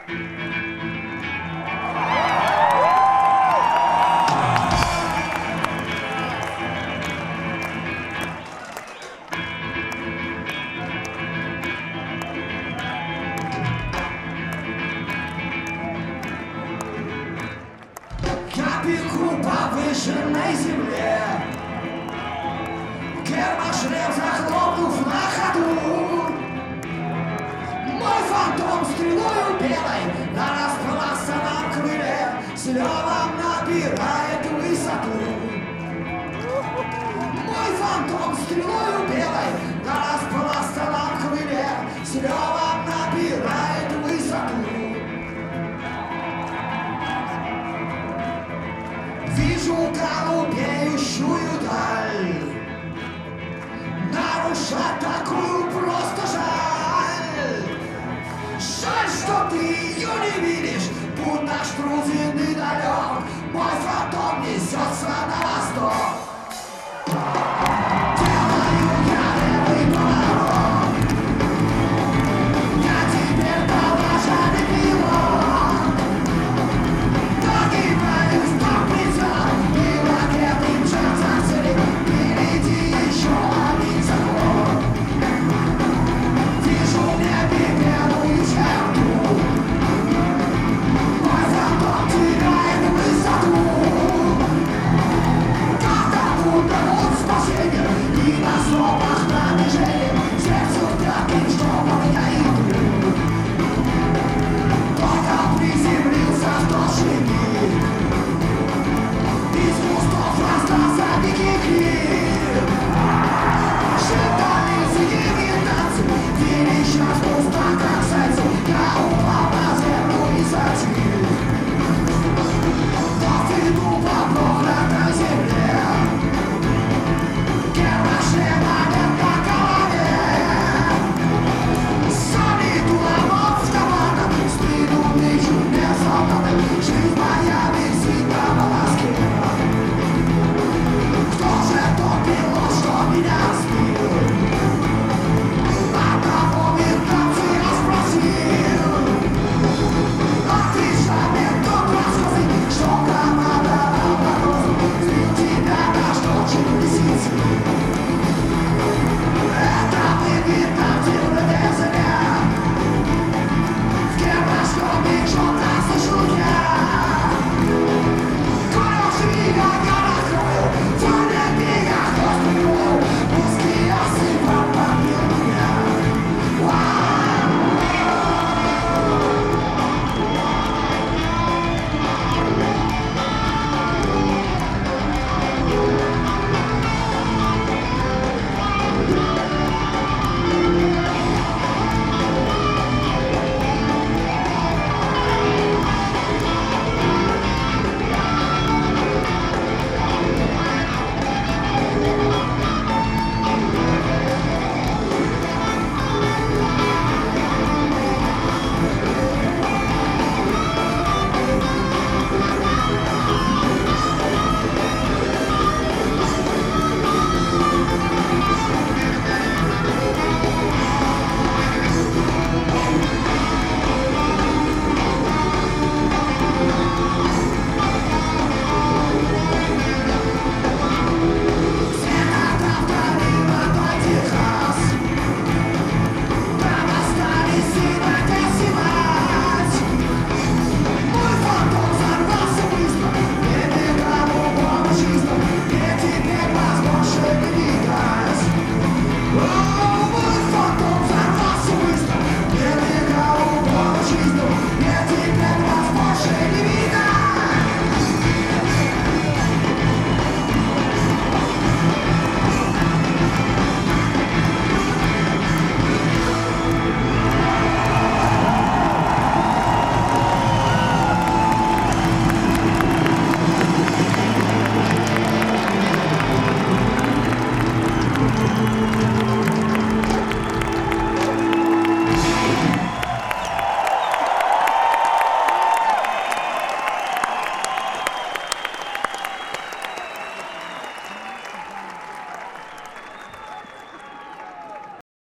Я бегу по выжженной земле, гермошлем захлопнув на ходу. Мой фантом стрелою белой на располосанном крыле с ревом набирает высоту. Мой фантом стрелою белой на располосанном крыле с ревом набирает высоту. Вижу голубеющую даль, нарушать такую просто жаль. Жаль, что ты ее не видишь, будь наш трудный далек. Мой фантом несется на восток.